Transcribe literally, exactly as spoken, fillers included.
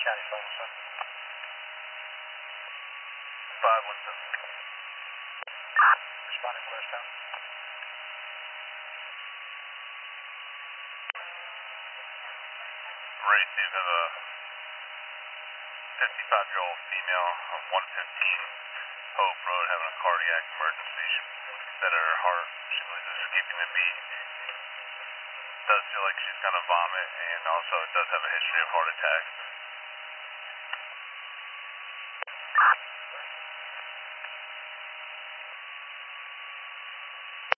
County phone, sir. five one seven. Responding Blairstown. Right, so you have a fifty-five-year-old female of one fifteen Hope Road having a cardiac emergency. She said her heart, she believes, is skipping a beat. Does feel like she's going to vomit, and also does have a history of heart attacks.